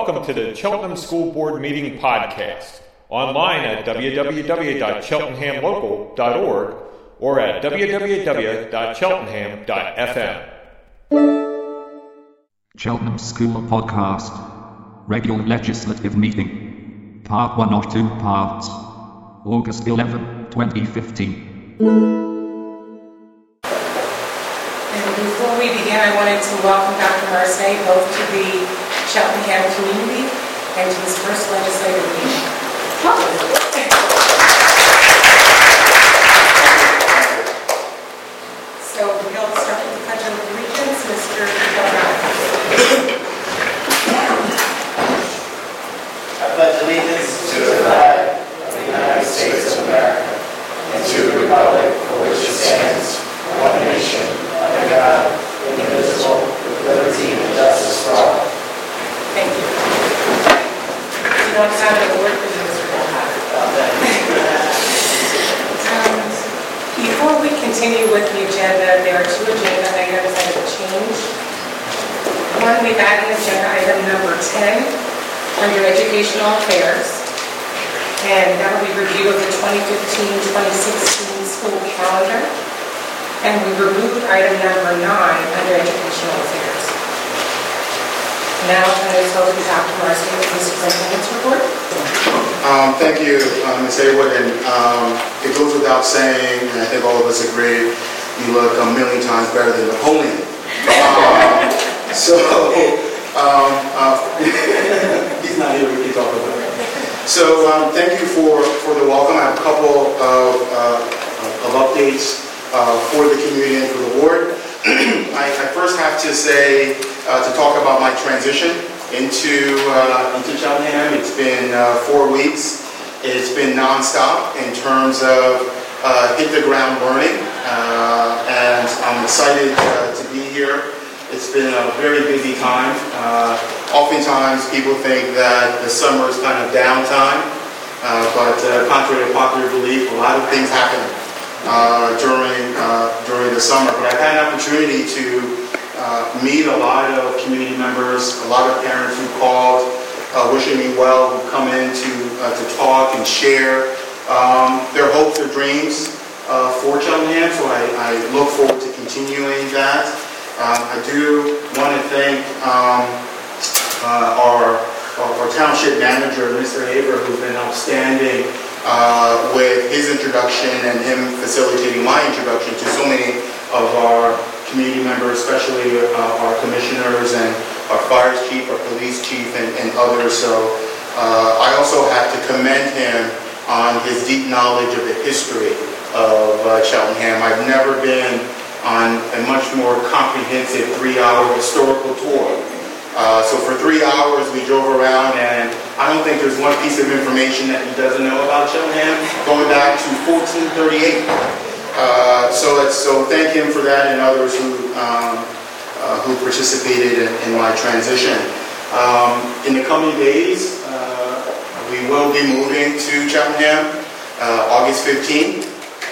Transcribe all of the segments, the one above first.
Welcome to the Cheltenham School Board Meeting Podcast, online at www.cheltenhamlocal.org or at www.cheltenham.fm. Cheltenham School Podcast, Regular Legislative Meeting, Part 1 of 2 parts, August 11, 2015. And before we begin, I wanted to welcome Dr. Marseille both to the Cheltenham community and to his first legislative meeting. So we'll start with the Pledge of Allegiance, Mr. Bernard. I pledge allegiance to the flag of the United States of America and to the republic for which it stands, one nation, under God, indivisible, with liberty and justice for all. Thank you. You don't sound a word for you, Mr. Bernard. Before we continue with the agenda, there are two agenda items that have changed. One, we've added agenda item number 10 under Educational Affairs, and that will be review of the 2015-2016 school calendar. And we removed item number 9 under Educational Affairs. Now I'm going to go to Dr. Marseille with the superintendent's report. Thank you, Ms. Haywood. And it goes without saying, and I think all of us agree, you look a million times better than Napoleon. He's not here, we can talk about it. So thank you for the welcome. I have a couple of updates for the community and for the ward. I first have to say, to talk about my transition into Cheltenham. It's been 4 weeks. It's been nonstop in terms of hit the ground learning, and I'm excited to be here. It's been a very busy time. Oftentimes people think that the summer is kind of downtime, but contrary to popular belief, a lot of things happen during the summer. But I've had an opportunity to meet a lot of community members, a lot of parents who called, wishing me well, who come in to talk and share their hopes, their dreams for Cheltenham. So I look forward to continuing that. I do want to thank our township manager, Mr. Haber, who's been outstanding with his introduction and him facilitating my introduction to so many of our community members, especially our commissioners and our fire chief, our police chief, and others. So I also have to commend him on his deep knowledge of the history of Cheltenham. I've never been on a much more comprehensive 3-hour historical tour. So for 3 hours we drove around, and I don't think there's one piece of information that he doesn't know about Cheltenham, going back to 1438. So thank him for that, and others who participated in my transition. In the coming days, we will be moving to Cheltenham August 15th.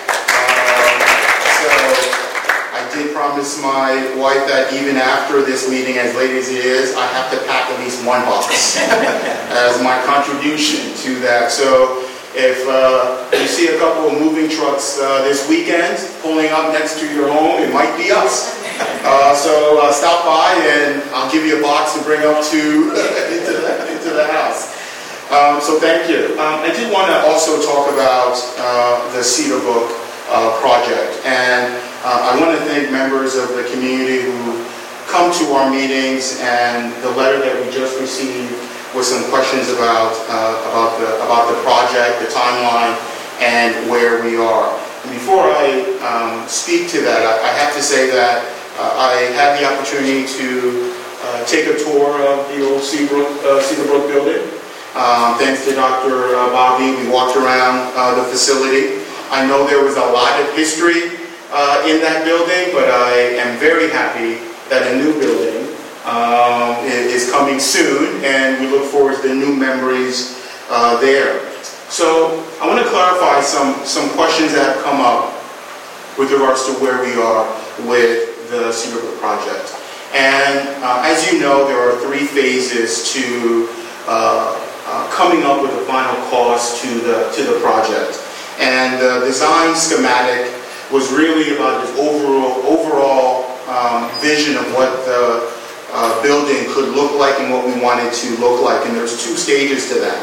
I did promise my wife that even after this meeting, as late as it is, I have to pack at least one box as my contribution to that. So if you see a couple of moving trucks this weekend pulling up next to your home, it might be us. So stop by and I'll give you a box to bring up into the house. So thank you. I did want to also talk about the Cedar Brook project, and I want to thank members of the community who come to our meetings, and the letter that we just received with some questions about the project, the timeline, and where we are. And before I speak to that, I have to say that I had the opportunity to take a tour of the old Cedar Brook building. Thanks to Dr. Bobby, we walked around the facility. I know there was a lot of history in that building, but I am very happy that a new building is coming soon, and we look forward to the new memories there. So I want to clarify some questions that have come up with regards to where we are with the Cedar Brook project. And as you know, there are 3 phases to coming up with the final cost to the project. And the design schematic was really about this overall vision of what the building could look like and what we wanted to look like. And there's 2 stages to that.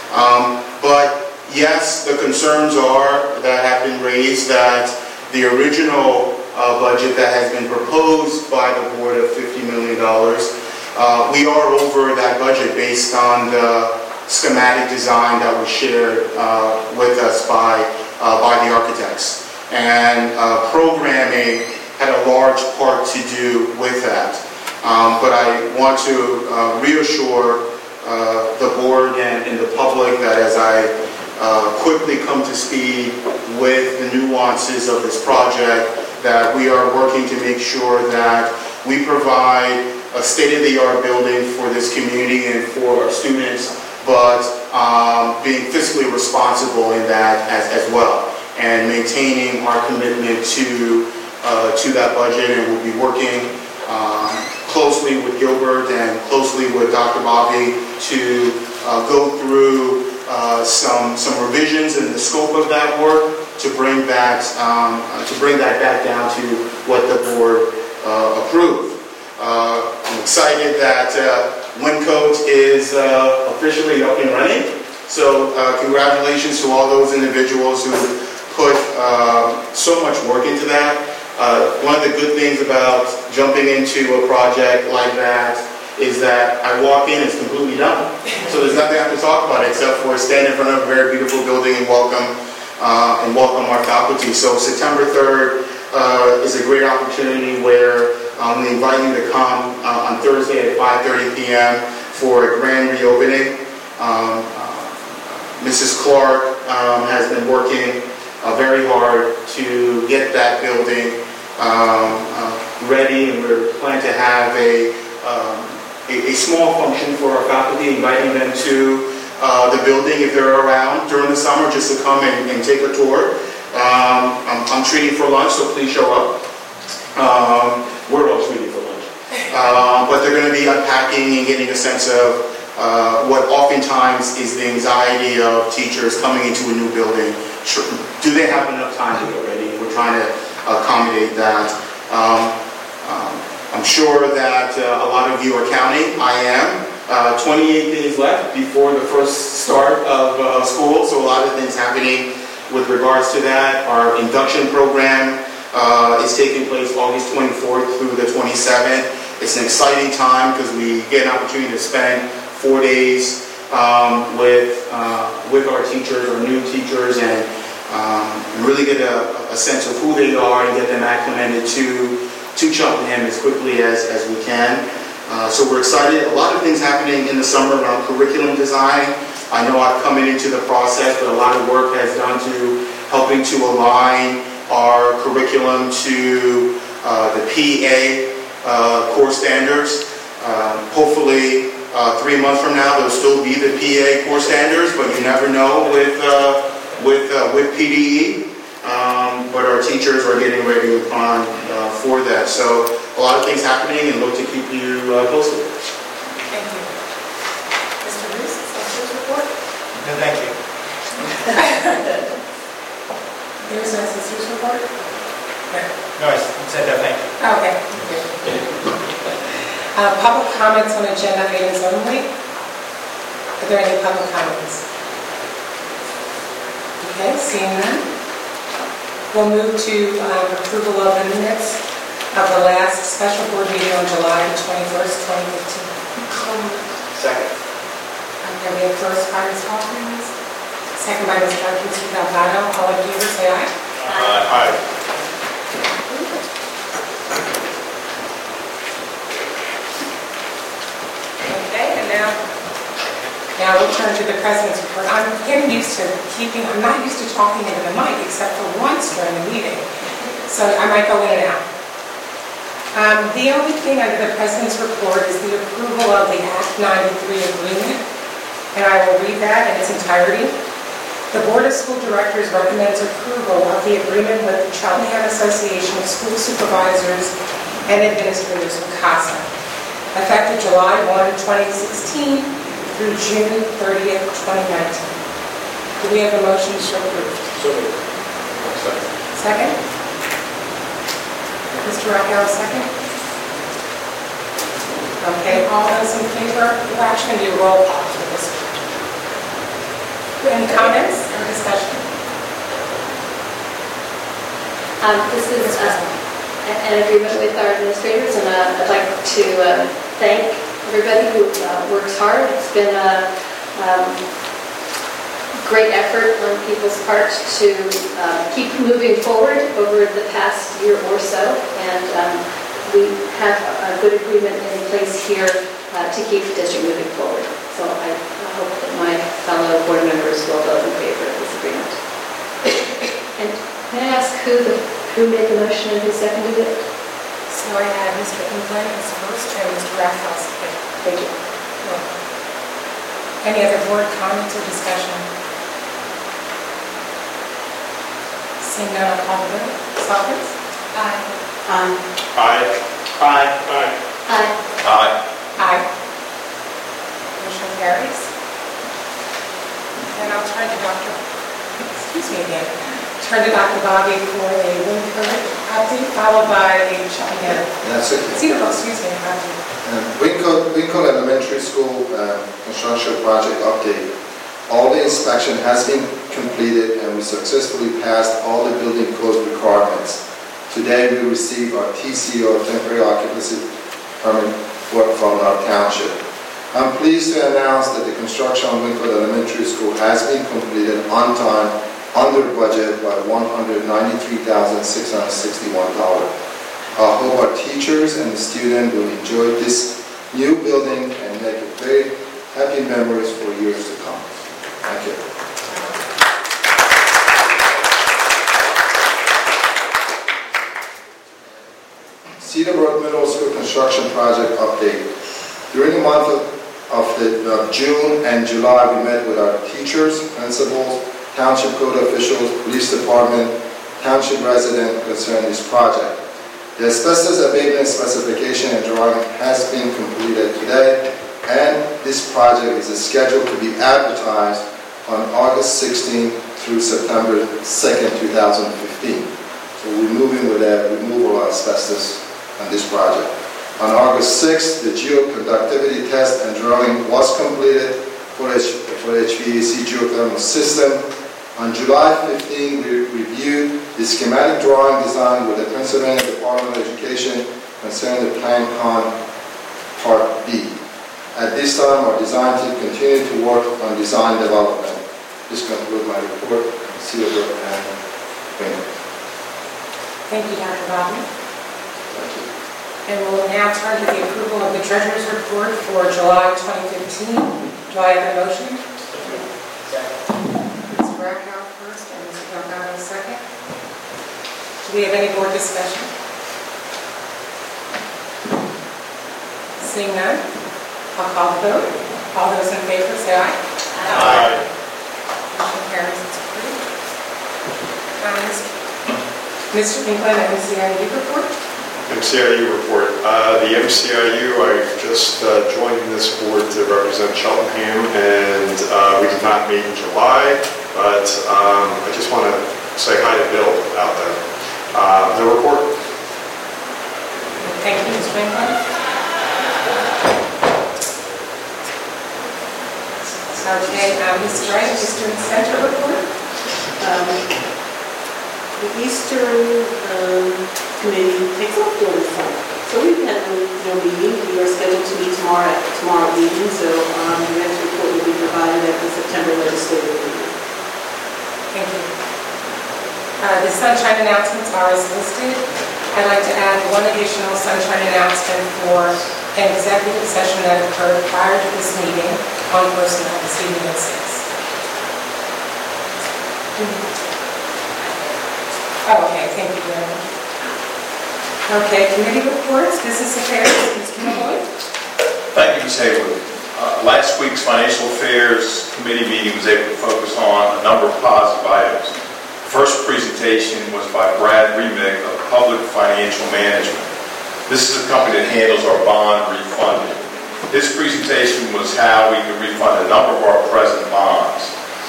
But yes, the concerns that have been raised that the original budget that has been proposed by the board of $50 million, we are over that budget based on the schematic design that was shared with us by the architects. And programming had a large part to do with that. But I want to reassure the board and the public that as I quickly come to speed with the nuances of this project, that we are working to make sure that we provide a state-of-the-art building for this community and for our students, but being fiscally responsible in that as well, and maintaining our commitment to that budget. And we'll be working closely with Gilbert and closely with Dr. Bobby to go through some revisions in the scope of that work to bring that back down to what the board approved. I'm excited that Wyncote is officially up and running. So congratulations to all those individuals who put so much work into that. One of the good things about jumping into a project like that is that I walk in, it's completely done. So there's nothing I have to talk about except for stand in front of a very beautiful building and welcome our faculty. So September 3rd is a great opportunity where we invite you to come on Thursday at 5:30 p.m. for a grand reopening. Mrs. Clark has been working very hard to get that building ready, and we're planning to have a small function for our faculty, inviting them to the building if they're around during the summer, just to come and take a tour. I'm treating for lunch, so please show up. We're all treating for lunch. But they're going to be unpacking and getting a sense of what oftentimes is the anxiety of teachers coming into a new building. Do they have enough time to get ready? We're trying to accommodate that. I'm sure that a lot of you are counting. I am. 28 days left before the first start of school, so a lot of things happening with regards to that. Our induction program is taking place August 24th through the 27th. It's an exciting time because we get an opportunity to spend 4 days with our teachers, our new teachers, and really get a sense of who they are and get them acclimated to Cheltenham as quickly as we can. So we're excited. A lot of things happening in the summer around curriculum design. I know I've come into the process, but a lot of work has done to helping to align our curriculum to the PA core standards. Hopefully 3 months from now there'll still be the PA core standards, but you never know with PDE. But our teachers are getting ready for that. So a lot of things happening, and look to keep you posted. Thank you. Mr. Bruce, assessor's report? No, thank you. There's an assessor's report? No, I said no, thank you. Okay. Public comments on agenda items only. Are there any public comments? Okay, seeing none. We'll move to approval of the minutes of the last special board meeting on July 21st, 2015. Second. Okay, we have first by Ms. Hawkins, second by Ms. Marquez Delgado. All in favor, say aye. Aye. Okay, and now we'll turn to the president's report. I'm getting used to I'm not used to talking into the mic except for once during the meeting. So I might go in and out. The only thing under the president's report is the approval of the Act 93 agreement, and I will read that in its entirety. The Board of School Directors recommends approval of the agreement with the Cheltenham Association of School Supervisors and Administrators, CASA. Effective July 1, 2016, through June 30th, 2019. Do we have a motion to approve? So moved. Second? Mr. Raquel, second? Okay, all those in favor? We're actually going to do a roll call for this. Any comments or discussion? This is an agreement with our administrators, and I'd like to thank everybody who works hard. It's been a great effort on people's part to keep moving forward over the past year or so, and we have a good agreement in place here to keep the district moving forward. So I hope that my fellow board members will vote in favor of this agreement. And may I ask who made the motion and who seconded it? So I had Mr. England as first and Mr. Raquel second. Thank you. Any other board comments or discussion? Seeing none, I'll call the vote. Sockers? Aye. Aye. Aye. Aye. Aye. Aye. Motion carries. And I'll turn to Dr. Bobby for a Winkler update, followed by a That's it. Winkle Elementary School construction project update. All the inspection has been completed and we successfully passed all the building code requirements. Today we received our TCO, temporary occupancy permit from our township. I'm pleased to announce that the construction on Winkle Elementary School has been completed on time, under budget by $193,661. I hope our teachers and the students will enjoy this new building and make it very happy memories for years to come. Thank you. Cedarbrook Middle School construction project update. During the month of June and July, we met with our teachers, principals, township code officials, police department, township resident concerning this project. The asbestos abatement specification and drawing has been completed today, and this project is scheduled to be advertised on August 16th through September 2nd, 2015. So we're moving with the removal of asbestos on this project. On August 6th, the geoconductivity test and drawing was completed for HVAC geothermal system. On July 15, we reviewed the schematic drawing design with the Pennsylvania Department of Education concerning the Plan Con Part B. At this time, our design team continued to work on design development. This concludes my report on Cedarbrook and Winkle. Thank you, Dr. Bobby. Thank you. And we'll now turn to the approval of the treasurer's report for July 2015. Do I have a motion? Mr. Raquel first and Mr. Delgado second. Do we have any board discussion? Seeing none, I'll call the vote. All those in favor say aye. Aye. Motion carries. It's approved. Mr. England, MCIU report. MCIU report. The MCIU, I just joined this board to represent Cheltenham, and we did not meet in July, but I just want to say hi to Bill out there. The report. Thank you, Mr. England. Okay, Mr. Wright, Eastern Center report. The Eastern Committee takes off during the summer. So we've had no meeting. We are scheduled to meet tomorrow evening, so the next report will be provided at the September legislative meeting. Thank you. The sunshine announcements are as listed. I'd like to add one additional sunshine announcement for an executive session that occurred prior to this meeting on personnel this evening at 6. Oh, okay, thank you very much. Okay, committee reports, business affairs, Mr. Malloy. Thank you, Ms. Haywood. Last week's Financial Affairs Committee meeting was able to focus on a number of positive items. The first presentation was by Brad Remick of Public Financial Management. This is a company that handles our bond refunding. His presentation was how we could refund a number of our present bonds.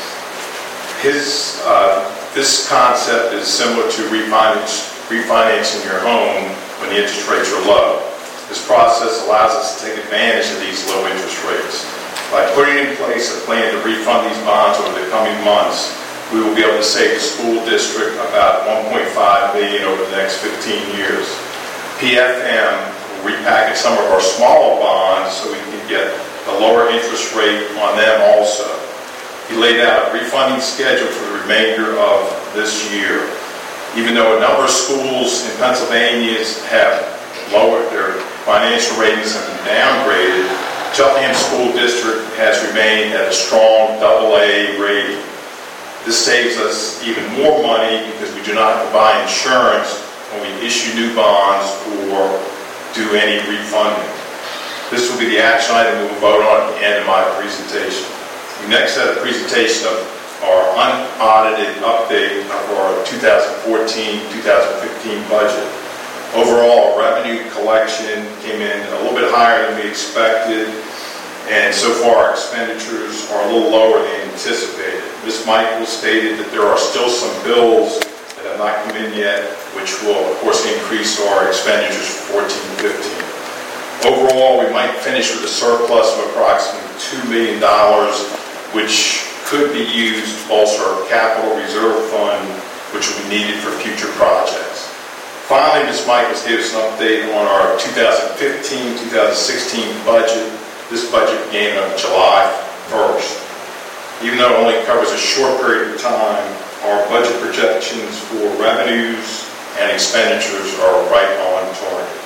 This concept is similar to refinancing your home when the interest rates are low. This process allows us to take advantage of these low interest rates. By putting in place a plan to refund these bonds over the coming months, we will be able to save the school district about $1.5 million over the next 15 years. PFM will repackage some of our smaller bonds so we can get a lower interest rate on them also. He laid out a refunding schedule for the remainder of this year. Even though a number of schools in Pennsylvania have lowered their financial ratings and been downgraded, Cheltenham School District has remained at a strong AA rating. This saves us even more money because we do not have to buy insurance when we issue new bonds or do any refunding. This will be the action item we will vote on at the end of my presentation. We next had a presentation of our unaudited update of our 2014-2015 budget. Overall, revenue collection came in a little bit higher than we expected, and so far our expenditures are a little lower than anticipated. Ms. Michaels stated that there are still some bills that have not come in yet, which will, of course, increase our expenditures for 14-15. Overall, we might finish with a surplus of approximately $2 million, which could be used to bolster our capital reserve fund, which will be needed for future projects. Finally, Ms. Michaels gave us an update on our 2015-2016 budget. This budget began on July 1st. Even though it only covers a short period of time, our budget projections for revenues and expenditures are right on target.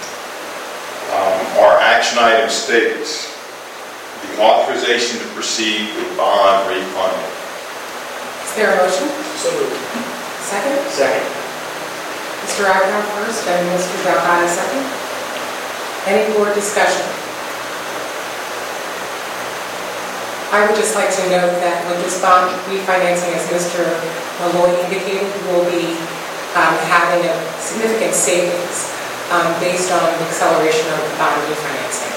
Our action item states the authorization to proceed with bond refunding. Is there a motion? So moved. Second? Second. Mr. Icahn first and Mr. Delgado second. Any more discussion? I would just like to note that with this bond refinancing, as Mr. Malloy indicated, we'll be having a significant savings based on the acceleration of the bond refinancing.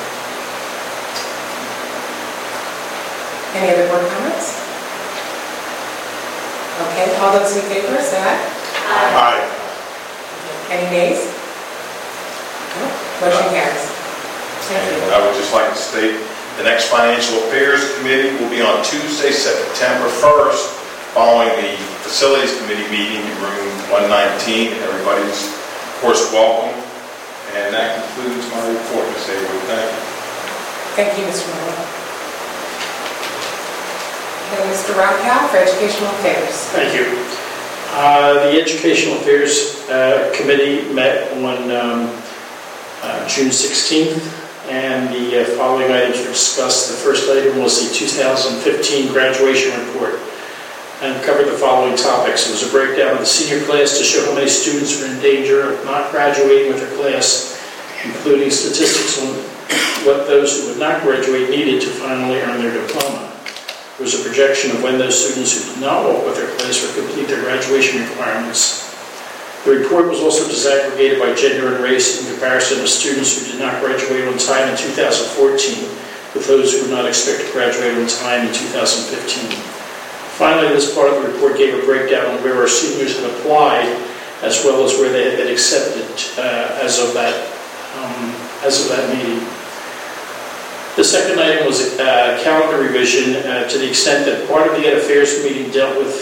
Any other board comments? Okay, all those in favor, say aye. Aye. Any nays? No. Motion carries. Thank you. And I would just like to state the next Financial Affairs Committee will be on Tuesday, September 1st, following the Facilities Committee meeting in room 119. Everybody's, of course, welcome. And that concludes my report, Ms. Haywood. Thank you. Thank you, Mr. Malloy. And Mr. Rockow for Educational Affairs. Thank you. The Educational Affairs Committee met on June 16th, and the following items were discussed. The first item was the 2015 graduation report and covered the following topics. It was a breakdown of the senior class to show how many students were in danger of not graduating with their class, including statistics on what those who would not graduate needed to finally earn their diploma. There was a projection of when those students who did not walk with their class would complete their graduation requirements. The report was also disaggregated by gender and race in comparison to students who did not graduate on time in 2014 with those who would not expect to graduate on time in 2015. Finally, this part of the report gave a breakdown on where our seniors had applied as well as where they had been accepted as of that meeting. The second item was a calendar revision to the extent that part of the Ed Affairs meeting dealt with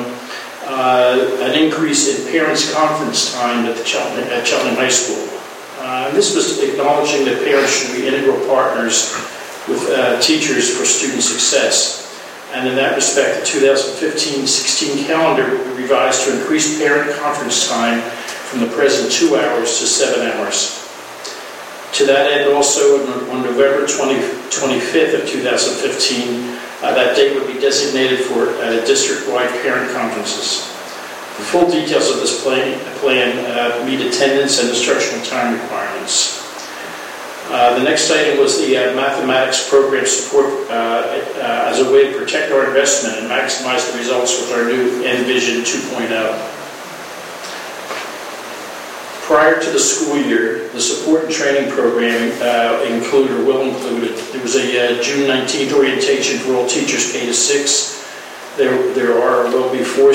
an increase in parents' conference time at Cheltenham High School. This was acknowledging that parents should be integral partners with teachers for student success. And in that respect, the 2015-16 calendar will be revised to increase parent conference time from the present 2 hours to 7 hours. To that end, also on November 25th of 2015, that date would be designated for district-wide parent conferences. The full details of this plan meet attendance and instructional time requirements. The next item was the mathematics program support as a way to protect our investment and maximize the results with our new Envision 2.0. Prior to the school year, the support support and training program include or will include, there was a June 19th orientation for all teachers K to 6. There will be four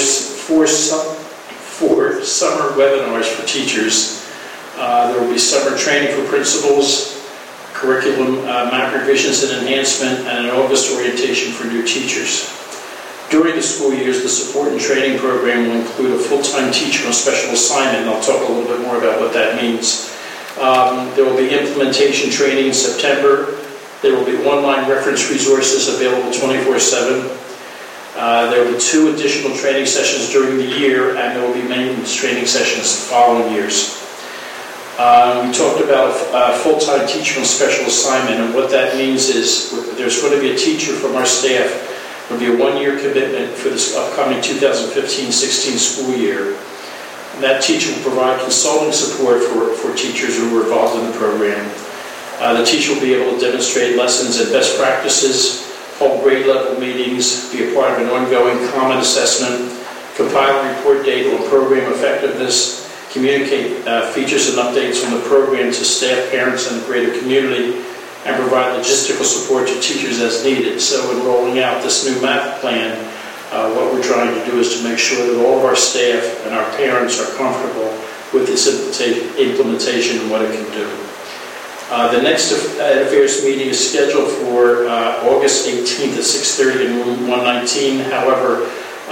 summer webinars for teachers. There will be summer training for principals, curriculum map revisions and enhancement, and an August orientation for new teachers. During the school years, the support and training program will include a full-time teacher on special assignment, and I'll talk a little bit more about what that means. There will be implementation training in September. There will be online reference resources available 24/7. There will be 2 additional training sessions during the year, and there will be maintenance training sessions the following years. We talked about a full-time teacher on special assignment, and what that means is there's going to be a teacher from our staff. There will be a 1-year commitment for this upcoming 2015-16 school year. And that teacher will provide consulting support for teachers who are involved in the program. The teacher will be able to demonstrate lessons and best practices, hold grade level meetings, be a part of an ongoing common assessment, compile and report data on program effectiveness, communicate features and updates on the program to staff, parents, and the greater community, and provide logistical support to teachers as needed. So in rolling out this new MAP plan, what we're trying to do is to make sure that all of our staff and our parents are comfortable with this implementation and what it can do. The next affairs meeting is scheduled for August 18th at 6:30 in room 119. However,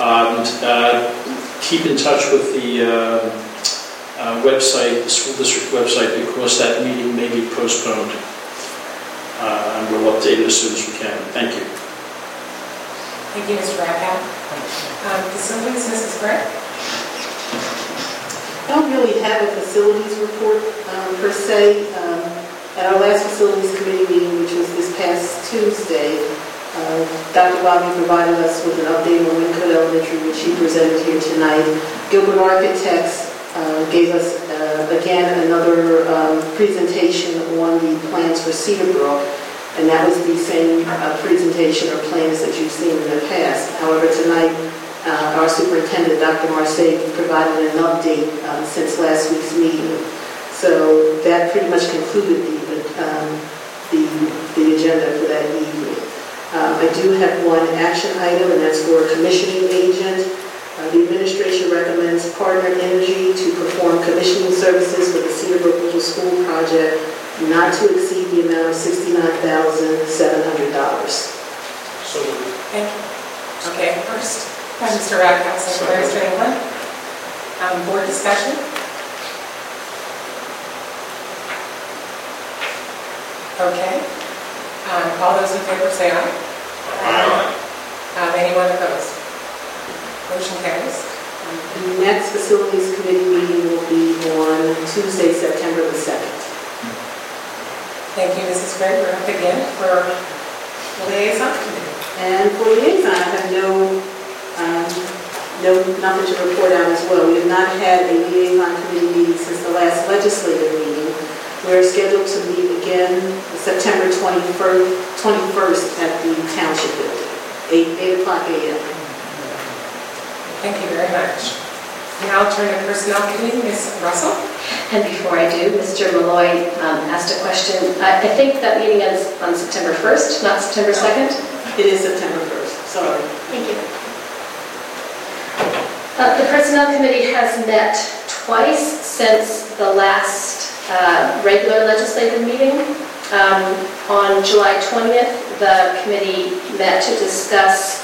keep in touch with the website, the school district website, because that meeting may be postponed. And we'll update it as soon as we can. Thank you. Thank you, Mr. Rakow. Facilities, Mrs. Brett? I don't really have a facilities report per se. At our last facilities committee meeting, which was this past Tuesday, Dr. Bobby provided us with an update on Wyncote Elementary, which he presented here tonight. Gilbert Architects gave us, again, another presentation on the plans for Cedar Brook, and that was the same presentation or plans that you've seen in the past. However, tonight, our superintendent, Dr. Marseille, provided an update since last week's meeting. So that pretty much concluded the agenda for that evening. I do have one action item, and that's for a commissioning agent. The administration recommends Partner Energy to perform commissioning services for the Cedar Brook Middle School project not to exceed the amount of $69,700. So Thank you. Okay, first, Mr. Rakow, Secretary Strickland. Board discussion? Okay. All those in favor say aye. Aye. Anyone opposed? Motion carries. The next facilities committee meeting will be on Tuesday, September the 2nd. Thank you, Mrs. Gregg. We're up again for the liaison committee. And for liaison, I have nothing to report out as well. We have not had a liaison committee meeting since the last legislative meeting. We're scheduled to meet again September 21st at the Township Building, 8 o'clock a.m. Thank you very much. Now I'll turn to Personnel Committee, Ms. Russell. And before I do, Mr. Malloy asked a question. I think that meeting is on September 1st, not September 2nd? It is September 1st. Sorry. Thank you. The Personnel Committee has met twice since the last regular legislative meeting. On July 20th, the committee met to discuss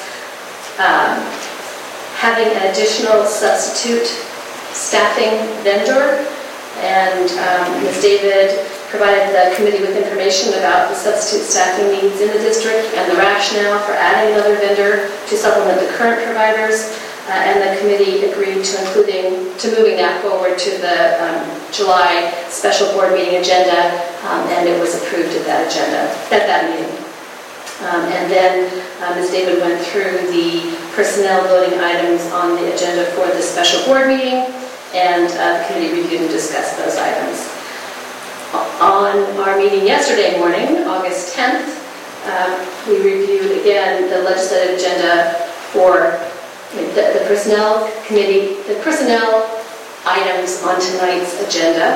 having an additional substitute staffing vendor, and Ms. David provided the committee with information about the substitute staffing needs in the district and the rationale for adding another vendor to supplement the current providers, and the committee agreed to moving that forward to the July special board meeting agenda, and it was approved at that meeting. And then Ms. David went through the personnel voting items on the agenda for the special board meeting, and the committee reviewed and discussed those items. On our meeting yesterday morning, August 10th, we reviewed again the legislative agenda for the personnel committee, the personnel items on tonight's agenda.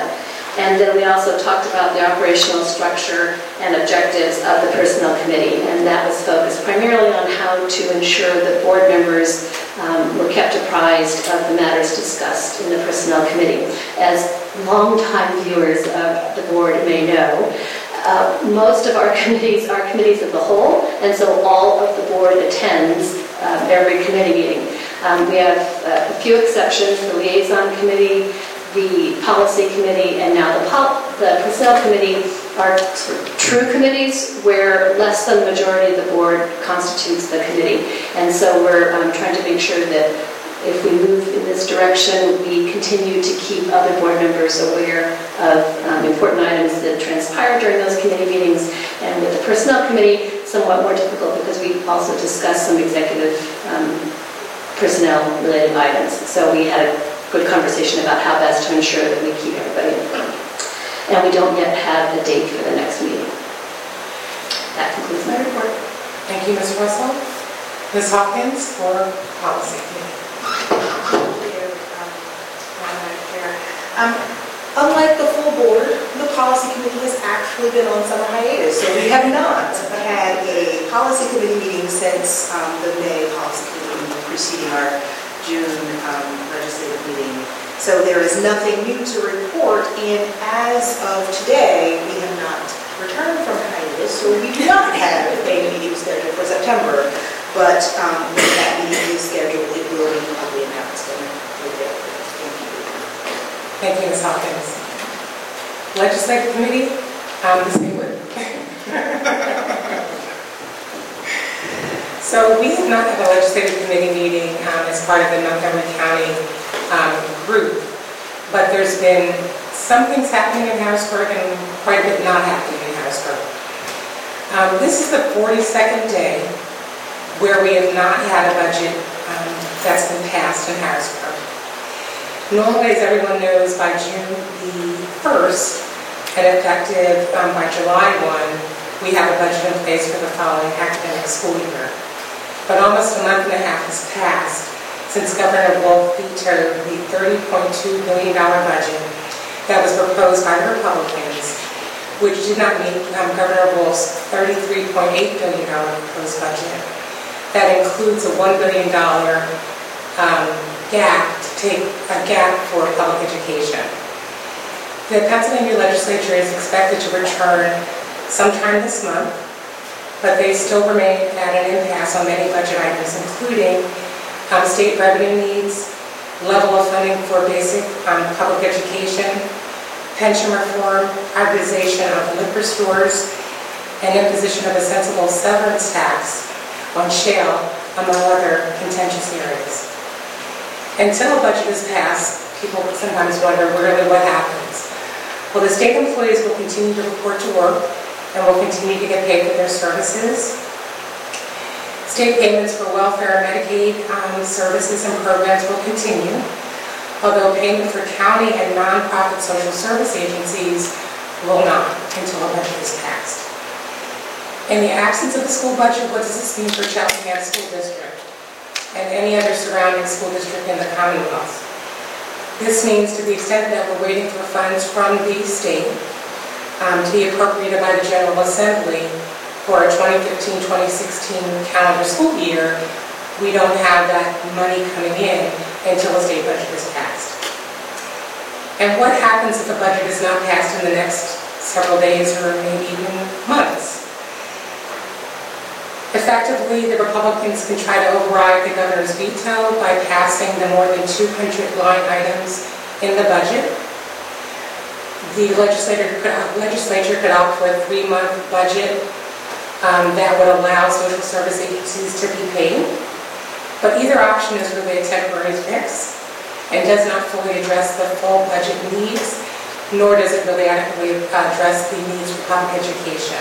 And then we also talked about the operational structure and objectives of the Personnel Committee, and that was focused primarily on how to ensure that board members were kept apprised of the matters discussed in the Personnel Committee. As longtime viewers of the board may know, most of our committees are committees of the whole, and so all of the board attends every committee meeting. We have a few exceptions: the Liaison Committee, the Policy Committee, and now the Personnel Committee are sort of true committees where less than the majority of the board constitutes the committee. And so we're trying to make sure that if we move in this direction, we continue to keep other board members aware of important items that transpire during those committee meetings. And with the Personnel Committee, somewhat more difficult because we also discussed some executive personnel-related items. So we had a good conversation about how best to ensure that we keep everybody informed. And we don't yet have a date for the next meeting. That concludes my report. Thank you, Ms. Russell. Ms. Hawkins for Policy Committee. Thank you, Madam Chair. Unlike the full board, the Policy Committee has actually been on summer hiatus, so we have not had a Policy Committee meeting since the May Policy Committee meeting preceding our June legislative meeting. So there is nothing new to report, and as of today, we have not returned from hiatus, so we do not have a meeting scheduled for September. But when that meeting is scheduled, it will be probably announced. Thank you. Thank you, Ms. Hawkins. Legislative Committee, Ms. Haywood. So we have not had a Legislative Committee meeting as part of the Montgomery County group, but there's been some things happening in Harrisburg and quite a bit not happening in Harrisburg. This is the 42nd day where we have not had a budget that's been passed in Harrisburg. Normally, as everyone knows, by June the 1st and effective by July 1, we have a budget in place for the following academic school year. But almost a month and a half has passed since Governor Wolf vetoed the $30.2 billion budget that was proposed by the Republicans, which did not meet Governor Wolf's $33.8 billion proposed budget. That includes a $1 billion gap for public education. The Pennsylvania legislature is expected to return sometime this month, but they still remain at an impasse on many budget items, including state revenue needs, level of funding for basic public education, pension reform, privatization of liquor stores, and imposition of a sensible severance tax on shale, among other contentious areas. Until a budget is passed, people sometimes wonder really what happens. Well, the state employees will continue to report to work and will continue to get paid for their services. State payments for welfare and Medicaid services and programs will continue, although payment for county and nonprofit social service agencies will not until a budget is passed. In the absence of the school budget, what does this mean for Cheltenham School District and any other surrounding school district in the Commonwealth? This means to the extent that we're waiting for funds from the state to be appropriated by the General Assembly for a 2015-2016 calendar school year, we don't have that money coming in until the state budget is passed. And what happens if the budget is not passed in the next several days or maybe even months? Effectively, the Republicans can try to override the governor's veto by passing the more than 200 line items in the budget. The legislature could opt for a 3-month budget that would allow social service agencies to be paid. But either option is really a temporary fix and does not fully address the full budget needs, nor does it really adequately address the needs for public education.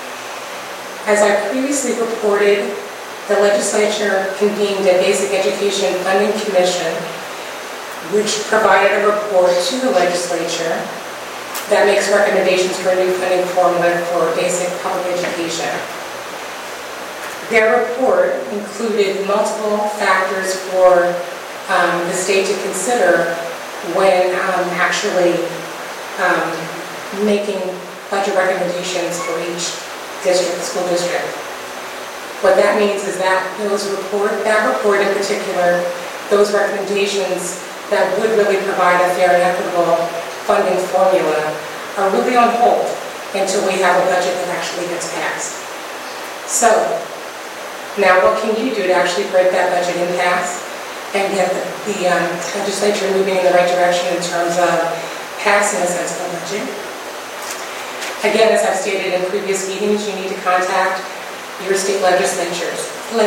As I previously reported, the legislature convened a Basic Education Funding Commission, which provided a report to the legislature that makes recommendations for a new funding formula for basic public education. Their report included multiple factors for the state to consider when actually making budget recommendations for each district, school district. What that means is that that report in particular, those recommendations that would really provide a fair and equitable funding formula are really on hold until we have a budget that actually gets passed. So, now what can you do to actually break that budget impasse and get the legislature moving in the right direction in terms of passing a sensible budget? Again, as I've stated in previous meetings, you need to contact your state legislators.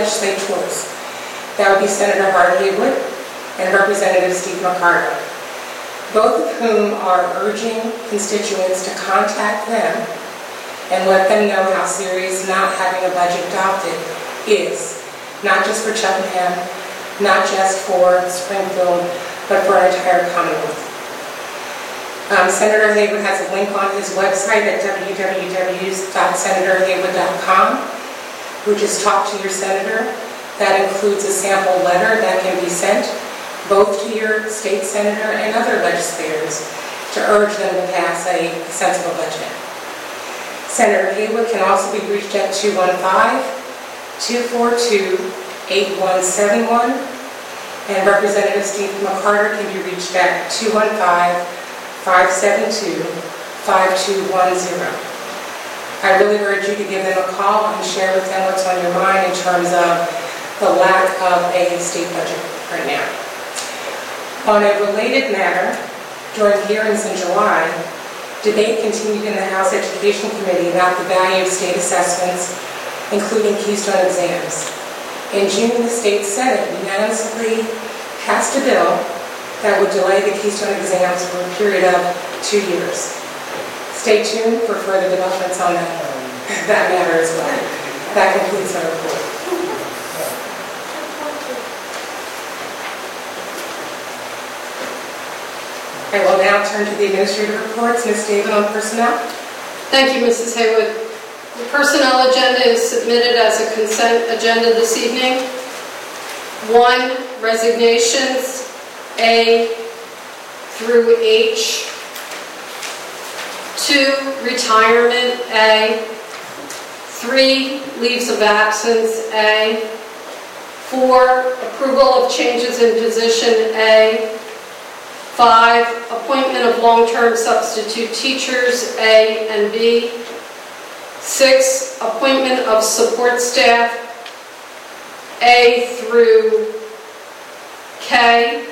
That would be Senator Hart Haywood and Representative Steve McCarter, both of whom are urging constituents to contact them and let them know how serious not having a budget adopted is, not just for Cheltenham, not just for Springfield, but for our entire Commonwealth. Senator Haywood has a link on his website at www.senatorhaywood.com, which is Talk to Your Senator. That includes a sample letter that can be sent both to your state senator and other legislators to urge them to pass a sensible budget. Senator Haywood can also be reached at 215-242-8171, and Representative Steve McCarter can be reached at 215-572-5210. I really urge you to give them a call and share with them what's on your mind in terms of the lack of a state budget right now. On a related matter, during hearings in July, debate continued in the House Education Committee about the value of state assessments, including Keystone exams. In June, the state Senate unanimously passed a bill that would delay the Keystone exams for a period of 2 years. Stay tuned for further developments on that matter as well. That concludes my report. I will now turn to the administrative reports. Ms. David on personnel. Thank you, Mrs. Haywood. The personnel agenda is submitted as a consent agenda this evening. 1, resignations, A through H. 2, retirement, A. 3, leaves of absence, A. 4, approval of changes in position, A. 5, appointment of long-term substitute teachers, A and B. 6, appointment of support staff, A through K.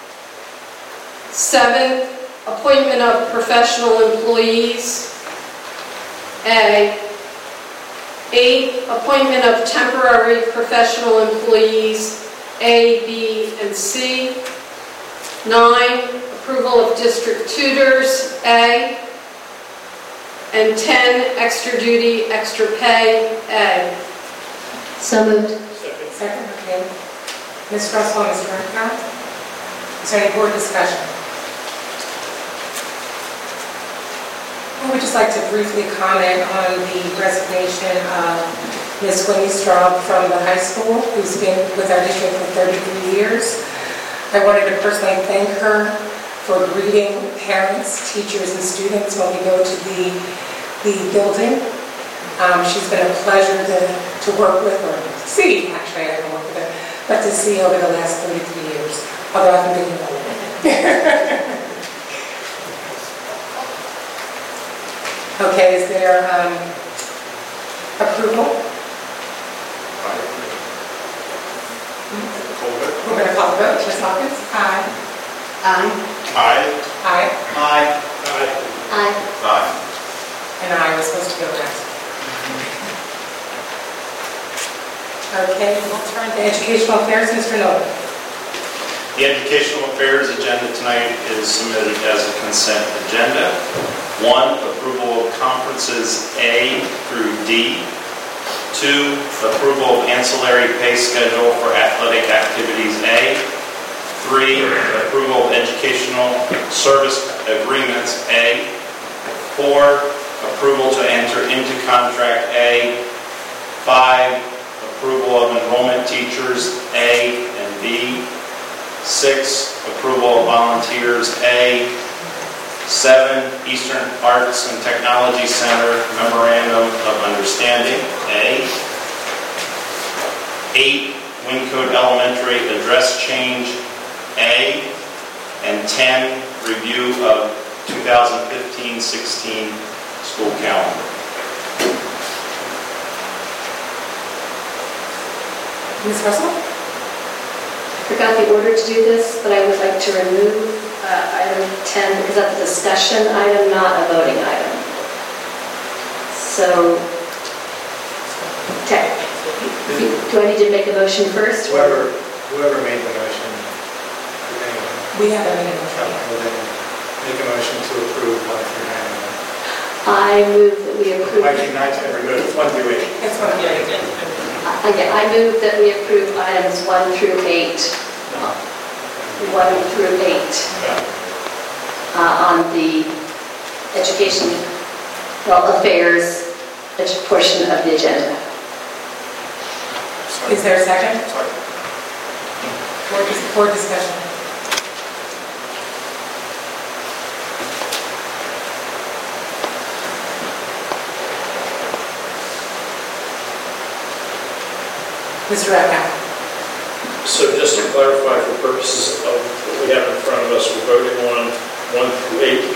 7, appointment of professional employees, A. 8, appointment of temporary professional employees, A, B, and C. 9, approval of district tutors, A. And 10, extra duty, extra pay, A. So moved. Second, okay. Ms. Russell and Mr. Redpath. Is there any board discussion? I would just like to briefly comment on the resignation of Ms. Winnie Straub from the high school, who's been with our district for 33 years. I wanted to personally thank her for greeting parents, teachers, and students when we go to the building. She's been a pleasure to work with, or see, actually I haven't worked with her, but to see over the last 33 years, although I haven't been here. Okay, is there approval? We're going to call the vote. Ms. Hawkins? Aye. Aye. Aye. Aye. Aye. Aye. Aye. And I was supposed to go next. Okay, we'll turn to Educational Affairs. Mr. Nolan. The Educational Affairs agenda tonight is submitted as a consent agenda. 1, approval of conferences A through D. 2, approval of ancillary pay schedule for athletic activities A. 3, approval of educational service agreements A. 4, approval to enter into contract A. 5, approval of enrollment teachers A and B. 6, approval of volunteers A. 7, Eastern Arts and Technology Center Memorandum of Understanding, A. 8, Wyncote Elementary Address Change, A. And 10, Review of 2015-16 School Calendar. Ms. Russell? I forgot the order to do this, but I would like to remove item 10 because that's a discussion item, not a voting item. So, do I need to make a motion first? Whoever made the motion. We have a meeting. Well, then make a motion to approve 1 through 9. I move that we approve. 1 through 9's been removed, 1 through 8. That's what I'm doing. I move that we approve items 1 through 8. 1 through 8 on the education, affairs portion of the agenda. Is there a second? For discussion. Mr. Radka. So just to clarify, for purposes of what we have in front of us, we're voting on 1 through 8.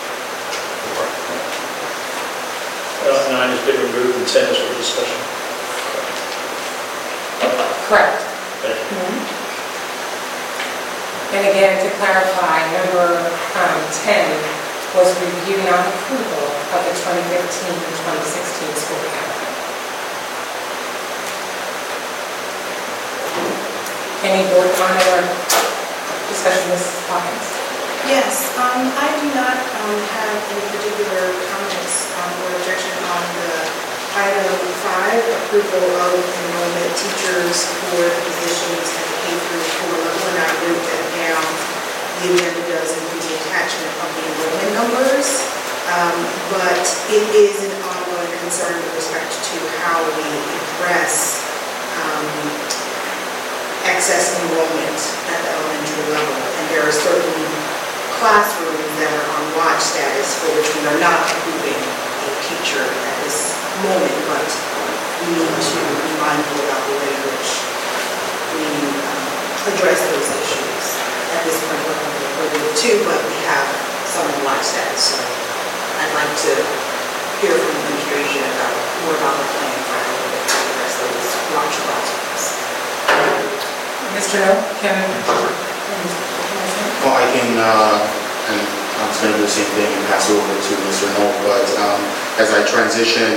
9 has been removed and 10 is for discussion. Correct. Thank you. And again, to clarify, number 10 was reviewing on approval of the 2015 and 2016 school calendar. Any board comment or discussion, Ms. Hawkins? Yes, I do not have any particular comments or objection on the item 5, approval of enrollment teachers for the positions at the K through 4 level. When I wrote that down, the agenda does include the attachment of the enrollment numbers, but it is an ongoing concern with respect to how we address excess enrollment at the elementary level. And there are certain classrooms that are on watch status for which we are not approving a teacher at this moment, but we need to be mindful about the way in which we address those issues. At this point, we're only approving 2, but we have some on watch status. So I'd like to hear from the administration about more about the plan for how we address those watch projects. Mr. No, can Well, I can, and I was going to do the same thing and pass over to Mr. Knoll, but as I transition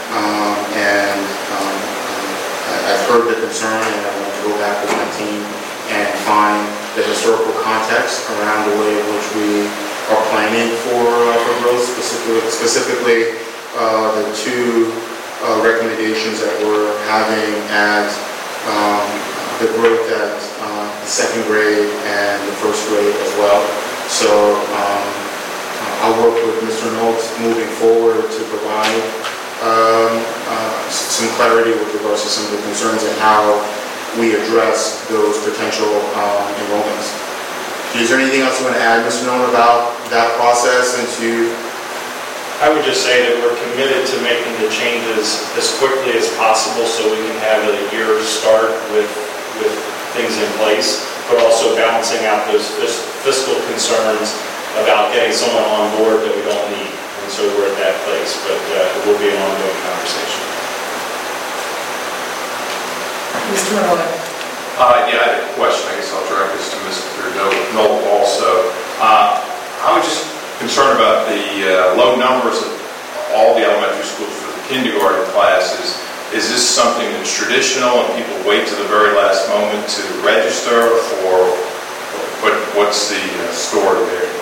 I've heard the concern and I want to go back with my team and find the historical context around the way in which we are planning for growth, specifically the 2 recommendations that we're having at the growth at the 2nd grade and the 1st grade as well. So I'll work with Mr. Noakes moving forward to provide some clarity with regards to some of the concerns and how we address those potential enrollments. Is there anything else you want to add, Mr. Nolan, about that process and to... I would just say that we're committed to making the changes as quickly as possible so we can have a year start with things in place, but also balancing out those fiscal concerns about getting someone on board that we don't need. And so we're at that place, but it will be an ongoing conversation. Mr. Malloy. Yeah, I had a question. I guess I'll direct this to Mr. Knoll also. I was just concerned about the low numbers of all the elementary schools for the kindergarten classes. Is this something that's traditional and people wait to the very last moment to register, or what's the story there?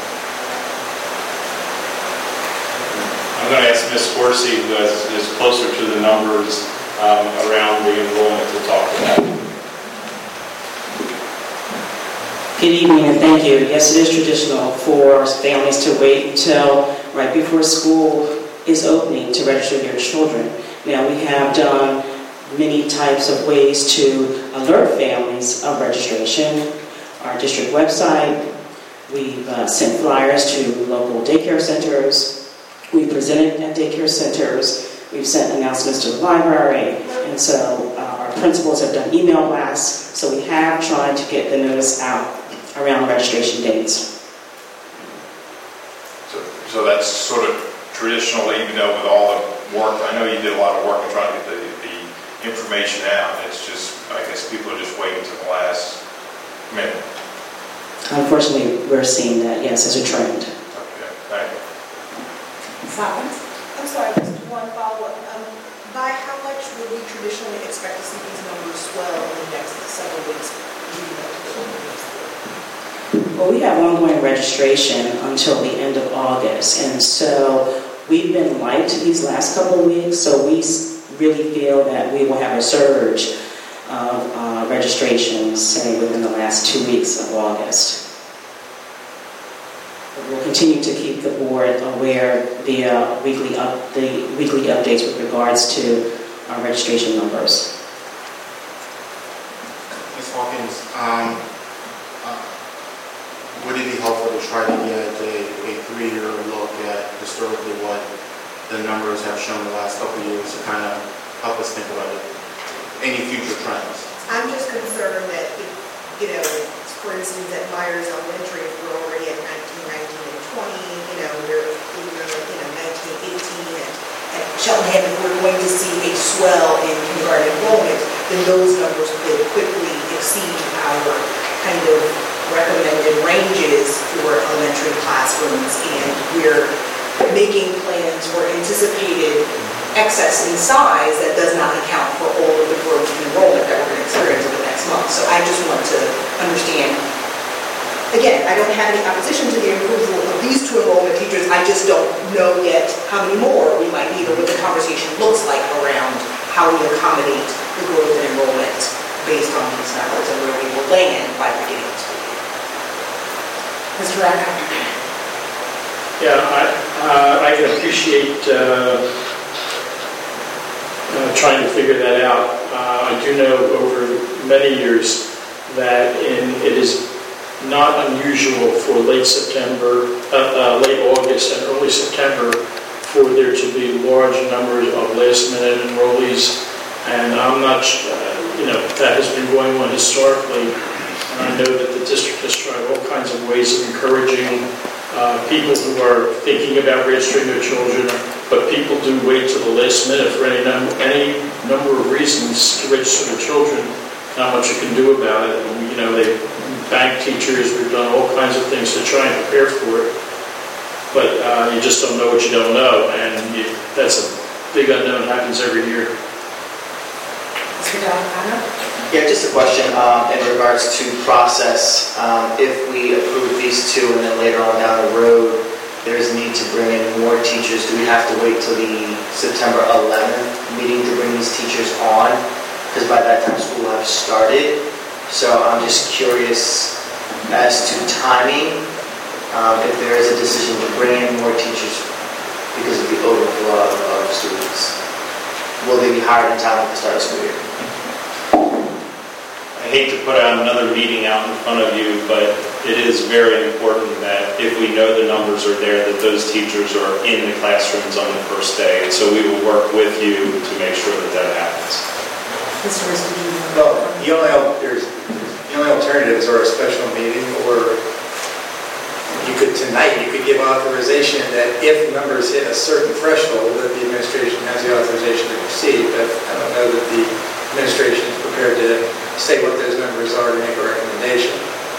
I'm going to ask Ms. Horsey, who is closer to the numbers around the enrollment, to talk about it. Good evening and thank you. Yes, it is traditional for families to wait until right before school is opening to register their children. Now, we have done many types of ways to alert families of registration. Our district website, We've sent flyers to local daycare centers. We've presented at daycare centers. We've sent announcements to the library. And so our principals have done email blasts. So we have tried to get the notice out around registration dates. So that's sort of traditional, even though with all the work, I know you did a lot of work in trying to get the information out. It's just, I guess people are just waiting until the last minute. Unfortunately, we're seeing that, yes, as a trend. Okay, thank you. I'm sorry, just one follow-up. By how much would we traditionally expect to see these numbers swell in the next several weeks? Well, we have ongoing registration until the end of August, and so we've been light these last couple of weeks, so we really feel that we will have a surge of registrations, say, within the last 2 weeks of August. We'll continue to keep the board aware via weekly updates with regards to our registration numbers. Ms. Hawkins, would it be helpful to try to get a 3-year look at historically what the numbers have shown the last couple of years to kind of help us think about it? Any future trends? I'm just concerned that, for instance, at Myers Elementary, if we're already at 19, 19, and 20, we're even 19, 18, and at Cheltenham, if we're going to see a swell in kindergarten enrollment, then those numbers could quickly exceed our kind of recommended ranges for elementary classrooms, and we're making plans for anticipated excess in size that does not account for all of the growth in enrollment that we're going to experience over the next month. So I just want to understand, again, I don't have any opposition to the approval of these 2 enrollment teachers. I just don't know yet how many more we might need or what the conversation looks like around how we accommodate the growth in enrollment based on these numbers and where we will land by the beginning of the school year. Mr. Reinhardt. Yeah, I can appreciate trying to figure that out. I do know over many years that it is not unusual for late August and early September for there to be large numbers of last-minute enrollees, and I'm not, that has been going on historically, and I know that the district has tried all kinds of ways of encouraging people who are thinking about registering their children, but people do wait till the last minute for any number of reasons to register their children. Not much you can do about it. And, they bank teachers. We've done all kinds of things to try and prepare for it, but you just don't know what you don't know, and that's a big unknown. Happens every year. Mr. Delaplana? Yeah, just a question in regards to process. If we approve these 2 and then later on down the road, there's a need to bring in more teachers, do we have to wait till the September 11th meeting to bring these teachers on? Because by that time school will have started. So I'm just curious as to timing, if there is a decision to bring in more teachers because of the overflow of students. Will they be hired in time at the start of the school year? I hate to put out another meeting out in front of you, but it is very important that if we know the numbers are there, that those teachers are in the classrooms on the first day. And so we will work with you to make sure that that happens. Mr. Risky? Well, the only alternatives are a special meeting, or you could give authorization that if numbers hit a certain threshold, that the administration has the authorization to proceed. But I don't know that the administration is prepared to say what those numbers are to make a recommendation.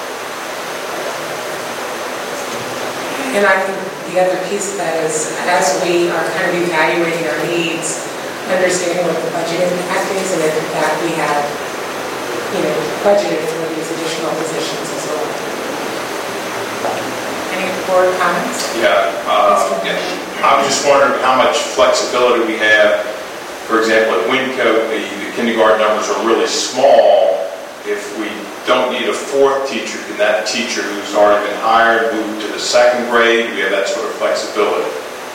And I think the other piece of that is, as we are kind of evaluating our needs, understanding what the budget impact is, and if in fact we have, budgeted for these additional positions as well. Any board comments? Yeah, I'm just wondering how much flexibility we have. For example, at Winco, the kindergarten numbers are really small. If we don't need a 4th teacher, can that teacher who's already been hired move to the 2nd grade? We have that sort of flexibility.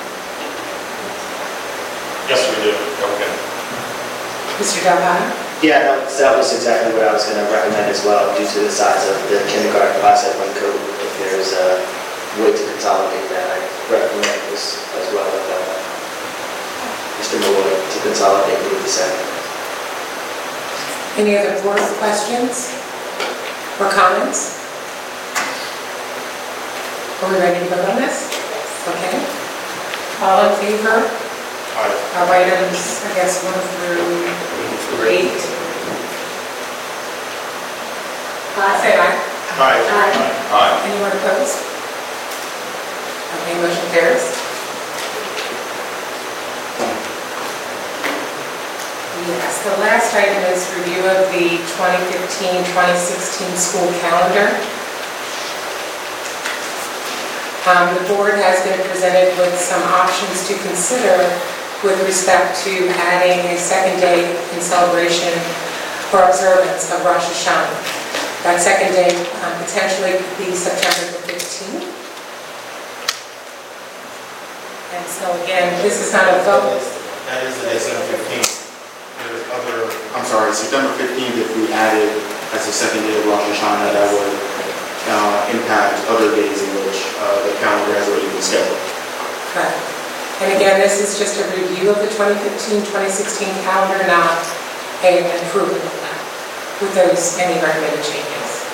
Yes, we do. Okay. Mr. Delaplana? Yeah, that was exactly what I was going to recommend as well, due to the size of the kindergarten class at Winco. If there there's a way to consolidate that, I recommend this as well with Mr. Malloy to consolidate with the second. Any other board questions or comments? Are we ready to vote on this? Okay. All in favor of items, I guess, 1 through 8? Say aye. Aye. Anyone opposed? Okay, motion carries. Yes, the last item is review of the 2015-2016 school calendar. The board has been presented with some options to consider with respect to adding a second day in celebration or observance of Rosh Hashanah. That second day potentially could be September the 15th. And so again, this is not a vote. That is the December 15th. There's other, I'm sorry, September 15th, if we added as the second day of Rosh Hashanah, that would impact other days in which the calendar has already been scheduled. Correct. And again, this is just a review of the 2015-2016 calendar, not an approval of that, with those, any recommended changes.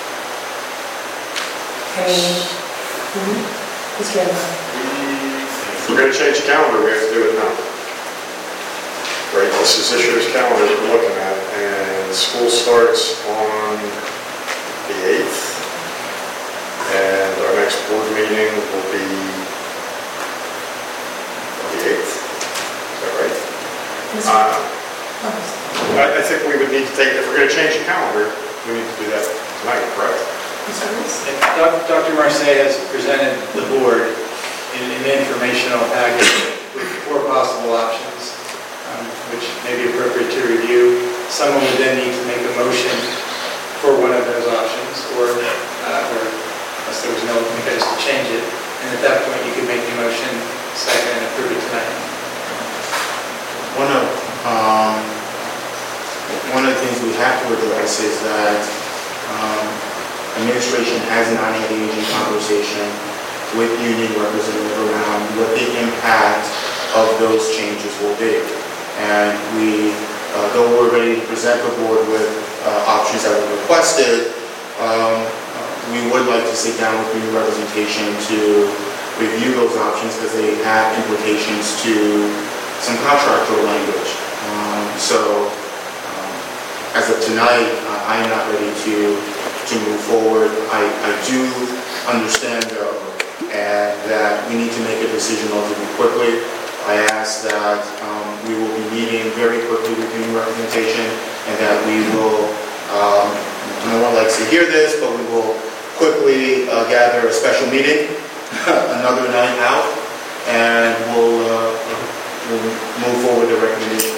Any, Mr. Anderson? If we're going to change the calendar, we have to do it now. Right, this is this year's calendar that we're looking at, and school starts on the 8th, and our next board meeting will be on the 8th. Is that right? I think we would need to take, if we're going to change the calendar, we need to do that tonight, correct? Dr. Marseille has presented the board in an informational package with 4 possible options, which may be appropriate to review. Someone would then need to make a motion for one of those options, or unless there was no impetus to change it. And at that point, you could make the motion second and approve it tonight. One of the things we have to address is that administration has not engaged in conversation with union representatives around what the impact of those changes will be. And we, though we're ready to present the board with options that were requested, we would like to sit down with union representation to review those options because they have implications to some contractual language. As of tonight, I am not ready to move forward. I do understand, though, and that we need to make a decision relatively quickly. I ask that we will be meeting very quickly with union representation, and that we will, no one likes to hear this, but we will quickly gather a special meeting, another night out, and we'll move forward the recommendation.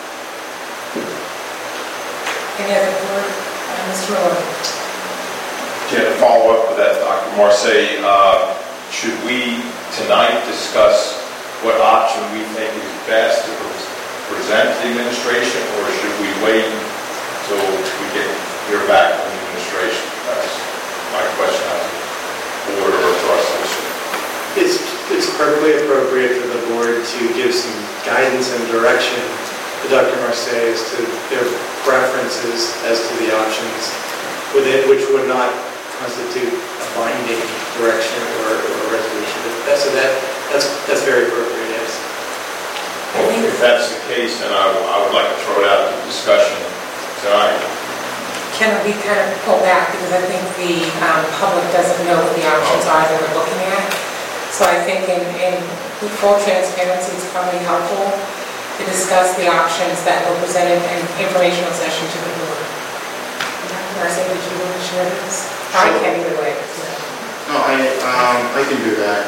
Any other board? Mr. Roy? Yeah, to follow up with that, Dr. Marseille, should we tonight discuss what option we think is best to present to the administration, or should we wait until we hear back from the administration? That's my question as a board or to our solicitor. It's perfectly appropriate for the board to give some guidance and direction to Dr. Marseille as to their preferences as to the options with it, which would not constitute a binding direction or a resolution. That's very appropriate, yes. Well, if that's the case, then I would like to throw it out to discussion tonight. Can we kind of pull back, because I think the public doesn't know what the options are that we're looking at. So I think in full transparency, it's probably helpful to discuss the options that were presented in informational session to the board. Marseille, did you want to share this? I can either way. No, I can do that.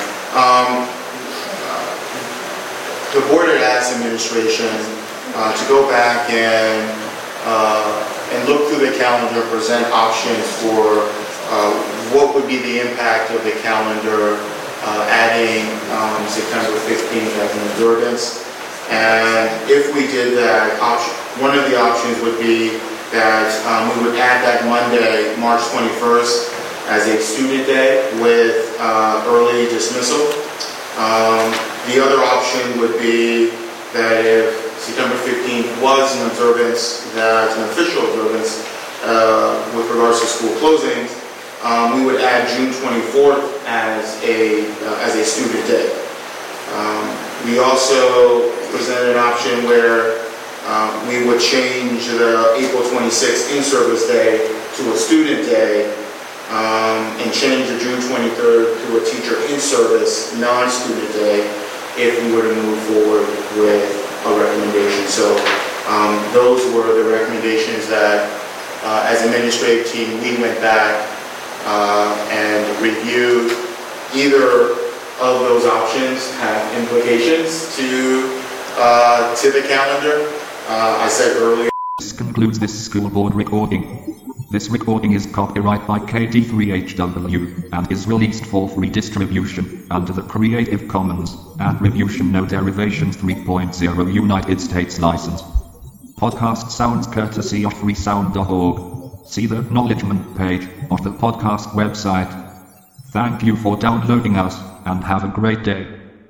The board had asked administration to go back and look through the calendar, present options for what would be the impact of the calendar adding September 15th as an observance. And if we did that, one of the options would be that we would add that Monday, March 21st, as a student day with early dismissal. The other option would be that if September 15th was an observance, that's an official observance with regards to school closings, we would add June 24th as a student day. We also presented an option where we would change the April 26th in-service day to a student day and change the June 23rd to a teacher in-service non-student day if we were to move forward with a recommendation. So those were the recommendations that as an administrative team we went back and reviewed. Either of those options have implications to the calendar. I said earlier. This concludes this school board recording. This recording is copyright by KD3HW and is released for free distribution under the Creative Commons Attribution No Derivations 3.0 United States license. Podcast sounds courtesy of freesound.org. See the acknowledgement page of the podcast website. Thank you for downloading us and have a great day.